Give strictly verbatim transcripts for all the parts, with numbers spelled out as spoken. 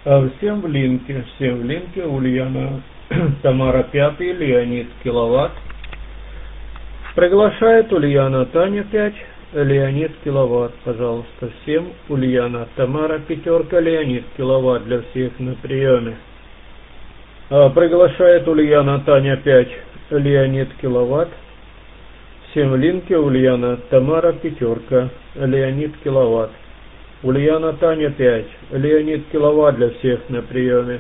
А всем в линке, всем в линке, Ульяна, Тамара пятый, Леонид Киловатт. Приглашает Ульяна, Таня пять, Леонид Киловатт, пожалуйста, всем. Ульяна, Тамара пятерка, Леонид Киловатт для всех на приеме. А, приглашает Ульяна, Таня пять, Леонид Киловатт. Всем в линке, Ульяна, Тамара пятерка, Леонид Киловатт. Ульяна, Таня пять, Леонид Киловатт для всех на приеме.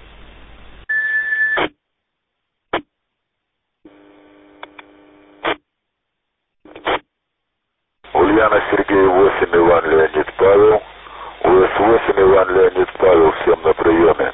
Ульяна, Сергей восемь, Иван, Леонид, Павел. УС восемь, Иван, Леонид, Павел, всем на приеме.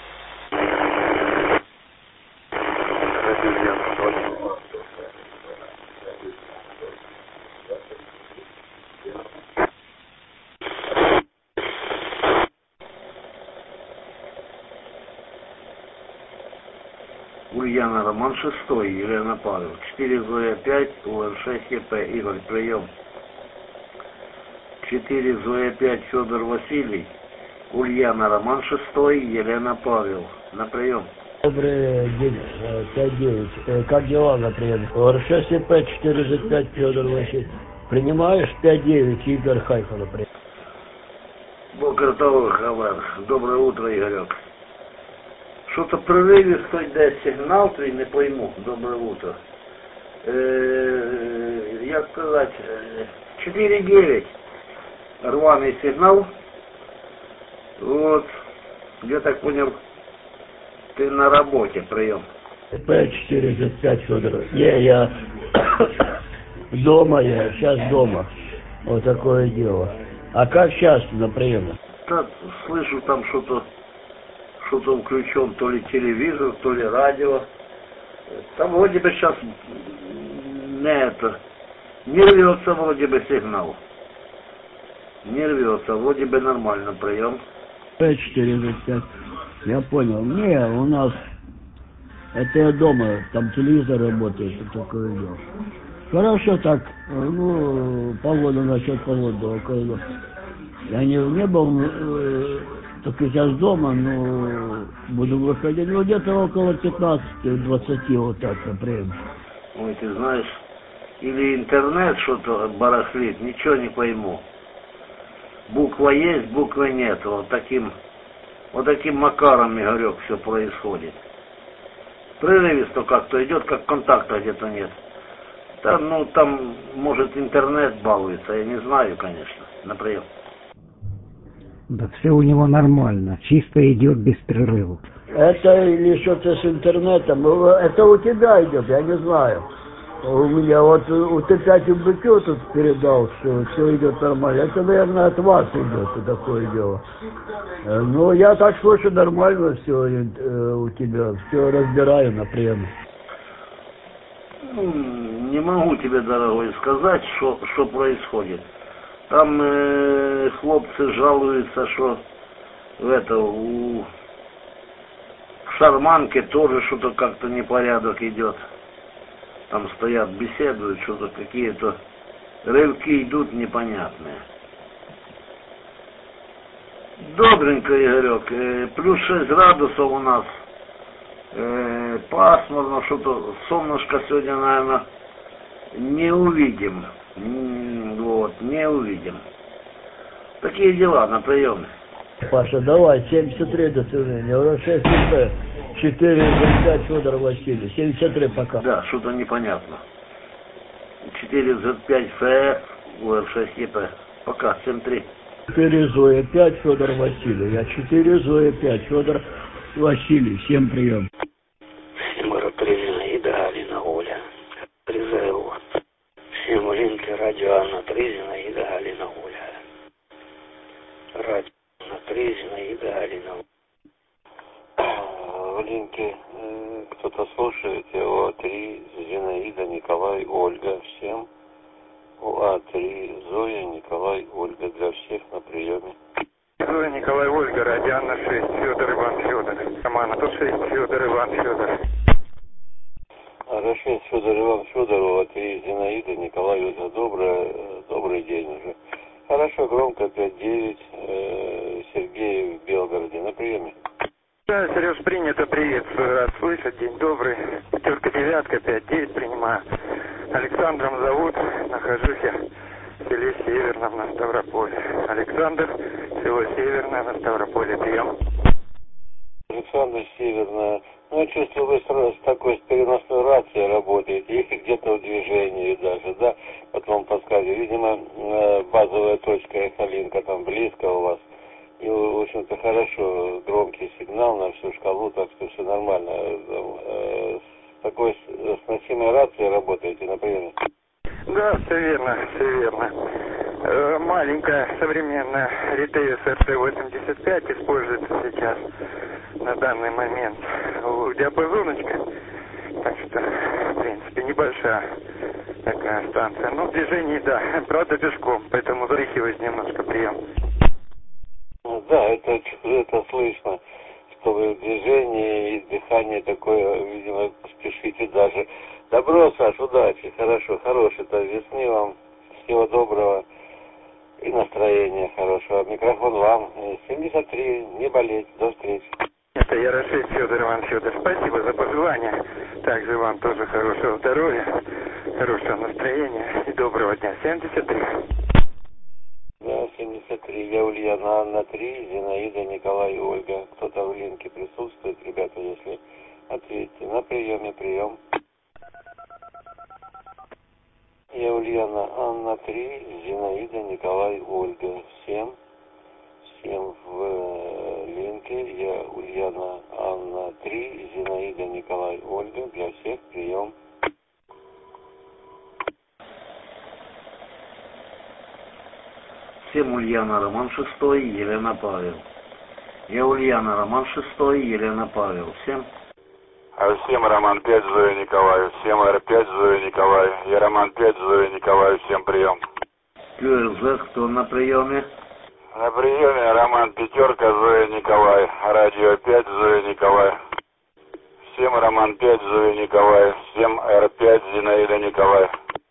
Ульяна, Роман шестой, Елена Павел, четыре Зоя пять, УР шесть ЕП, Игорь, прием. четыре Зоя пять, Федор Василий, Ульяна, Роман шестой, Елена Павел, на прием. Добрый день, пять девять, как дела на приеме? УР шесть ЕП, четыре З пять, Федор Василий. Принимаешь пять девять, Игорь, Хайфа на приеме. Бокартовый хабар, доброе утро, Игорек. Що-то проривісто йде сигнал, твій не пойму. Доброе утро. Е, як сказати, чотири дев'ять рваний сигнал. Вот, я так понял, ты на работе, прием. П четыре З пять, Федор. Не, я дома, я сейчас дома. Вот такое дело. А как сейчас на приеме? Так, слышу там что-то, что-то включен, то ли телевизор, то ли радио. Там вроде бы сейчас не это, не рвется вроде бы сигнал. Не рвется, вроде бы нормально прием. П четыре З пять. Я понял. Не, у нас это я дома, там телевизор работает, и такое дело. Хорошо так, ну, погода, насчет погоды, около. Я не, не был, э, только сейчас дома, но буду выходить, ну, где-то около пятнадцати-двадцати, вот так, например. Ой, ты знаешь, или интернет что-то барахлит, ничего не пойму. Буква есть, буквы нет, вот таким, вот таким макаром, Игорек, все происходит. Прерывисто как-то идет, как контакта где-то нет. Там, ну, там, может, интернет балуется, я не знаю, конечно, например. Да все у него нормально, чисто идет без прерывов. Это или что-то с интернетом, это у тебя идет, я не знаю. У меня вот у Т пять У Б Q тут передал, что все идет нормально. Это, наверное, от вас идет вот такое дело. Ну, я так слышу, нормально все у тебя, все разбираю на приеме. Ну, не могу тебе, дорогой, сказать, что, что происходит. Там э, хлопцы жалуются, что в это, у в шарманке тоже что-то как-то непорядок идет. Там стоят, беседуют, что-то какие-то рывки идут непонятные. Добренько, Игорек, э, плюс шесть градусов у нас. Э, пасмурно, что-то солнышко сегодня, наверное, не увидим. Вот, не увидим. Такие дела на приеме. Паша, давай, семьдесят три до свидания. УР шесть ЕП, четыре З пять, Федор Василий. семьдесят три пока. Да, что-то непонятно. четыре З пять Ф, УР шесть ЕП. Пока, семь три. четыре Зоя пять, Федор Василий. Я четыре Зоя пять, Федор Василий. Всем прием. Всем Рапризина и Галина Оля. Призыву. Всем линки радио Анна Тризина и Галина Оля. Радио Анна Тризина и Галина Оля. В линке кто-то слушает, ОА три, Зинаида, Николай, Ольга, всем. ОА три, Зоя, Николай, Ольга, для всех на приеме. Зоя, Николай, Ольга, Радиана шесть, Федор, Иван, Федор. Роман, сто шесть, Федор, Иван, Федор. ОА шесть, Федор, Иван, Федор, ОА три, Зинаида, Николай, Ольга, добрый, добрый день уже. Хорошо, громко, пять девять, Сергей в Белгороде, на приеме. Да, Сереж, принято, приветствую, рад слышать, день добрый. Пятерка, девятка, пять, девять принимаю. Александром зовут, нахожусь я в селе Северном на Ставрополе. Александр, село Северное на Ставрополе, прием. Александр, Северное. Ну, я чувствую, вы с такой с переносной рацией работаете, если где-то в движении даже, да, потом подсказываю. Видимо, базовая точка Эхолинка там близко у вас. И, в общем-то, хорошо, громкий сигнал на всю шкалу, так что все нормально. С такой сносимой рацией работаете, например? Да, все верно, все верно. Э, маленькая современная Ритейл эс эр тэ восемьдесят пять используется сейчас на данный момент. Диапазоночка, так что, в принципе, небольшая такая станция. Но в движении, да, правда пешком, поэтому зарихиваюсь немножко, прием. Да, это, это слышно, что вы в движении и дыхание такое, видимо, спешите даже. Добро, Саш, удачи, хорошо, хорошей-то весны вам, всего доброго и настроения хорошего. Микрофон вам. семьдесят три, не болеть, до встречи. Это Ярошев Федор Иван Федор. Спасибо за пожелания. Также вам тоже хорошего здоровья, хорошего настроения и доброго дня. семьдесят три. Да, семьдесят три. Я Ульяна, Анна три, Зинаида, Николай, Ольга. Кто-то в линке присутствует, ребята, если ответьте. На приеме, прием. Я Ульяна, Анна три, Зинаида, Николай, Ольга. Всем, всем в э, линке. Я Ульяна, Анна три, Зинаида, Николай, Ольга. Для всех прием. Всем Ульяна, Роман шестой, Елена Павел. Я Ульяна, Роман шестой, Елена Павел. Всем. А всем Роман пять, Зоя Николай. Всем эр пять, Зоя Николай. Я Роман пять, Зоя Николай. Всем прием. ку эр зет, кто на приеме? На приеме Роман пятерка, Зоя Николай. Радио пять, Зоя Николай. Всем Роман пять, Зоя Николай. Всем эр пять, Зинаида Николай.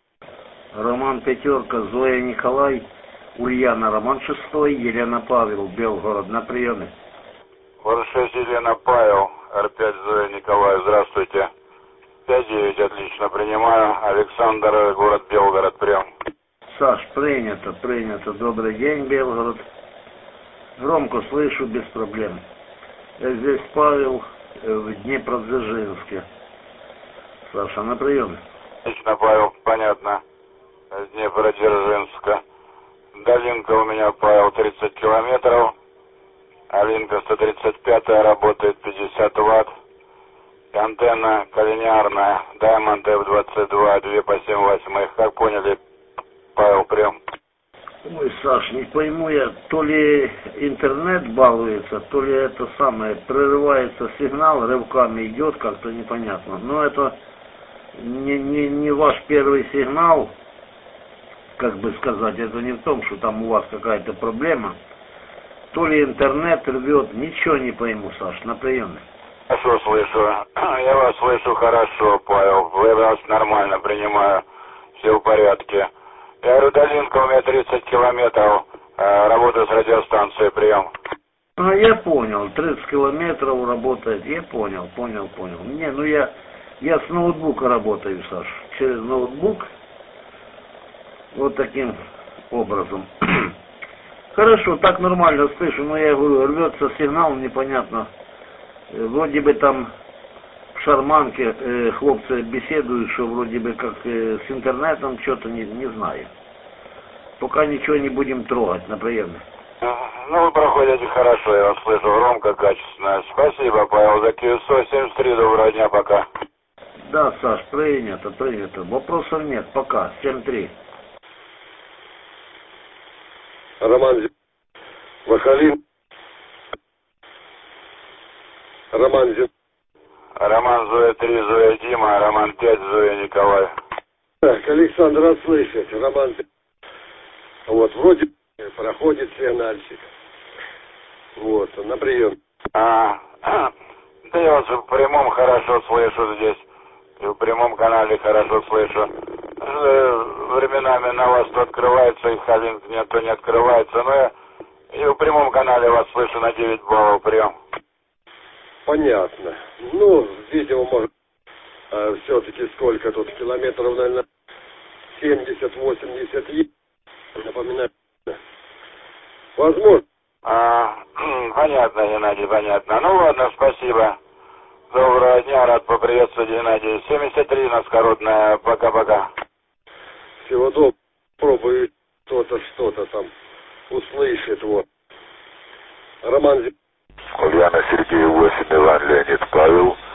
Роман пятерка, Зоя Николай. Ульяна, Роман шестой, Елена Павел, Белгород, на приеме. шесть, Елена Павел, эр пять, Зоя Николай, здравствуйте. пять девять, отлично, принимаю. Александр, город Белгород, прием. Саш, принято, принято. Добрый день, Белгород. Громко слышу, без проблем. Я здесь Павел, в Днепродзержинске. Саша, на приеме. Отлично, Павел, понятно. С Днепродзержинска. Долинка у меня, Павел, тридцать километров. Алинка сто тридцать пятая работает, пятьдесят ватт. Антенна коллинеарная, Diamond эф двадцать два, два по семь восьмых. Как поняли, Павел, прием. Ой, Саш, не пойму я, то ли интернет балуется, то ли это самое, прерывается сигнал, рывками идет, как-то непонятно. Но это не, не, не ваш первый сигнал, как бы сказать, это не в том, что там у вас какая-то проблема. То ли интернет рвет, ничего не пойму, Саш, на приеме. Хорошо слышу. Я вас слышу хорошо, Павел. Вы вас нормально принимаю. Все в порядке. Я говорю, Долинка у меня тридцать километров. Работаю с радиостанцией, прием. А я понял, тридцать километров работает. Я понял, понял, понял. Не, ну я, я с ноутбука работаю, Саш. Через ноутбук. Вот таким образом. Хорошо, так нормально слышу, но я говорю, рвется сигнал, непонятно. Вроде бы там в шарманке э, хлопцы беседуют, что вроде бы как э, с интернетом что-то не, не знаю. Пока ничего не будем трогать на приеме. Ну, вы проходите хорошо, я вас слышу, громко, качественно. Спасибо, Павел, за ку эс о семьдесят три, доброго дня, пока. Да, Саш, принято, принято. Вопросов нет, пока, семь три. Роман Вахалин. Роман Зин. Роман Зоя три, Зоя Дима, Роман пять, Зоя Николай. Так, Александр, рад слышать. Роман. Вот, вроде проходит сигнальчик. Вот, на прием. А, да я вас в прямом хорошо слышу здесь. И в прямом канале хорошо слышу. Временами на вас то открывается, и Халинг нет, то не открывается. Но я и в прямом канале вас слышу на девять баллов, прием. понятно. Ну, видимо, может, а, все-таки сколько тут километров, наверное, семьдесят-восемьдесят есть. Напоминаю. Возможно. А, понятно, Геннадий, понятно. Ну ладно, спасибо. Доброго дня, рад поприветствовать, Геннадий. семьдесят три наскоротная. Пока-пока. Всего доброго. Пробую кто-то что-то там услышит. Вот. Роман Зин... Ульяна, Сергей, восемь, Иван, Леонид, Павел.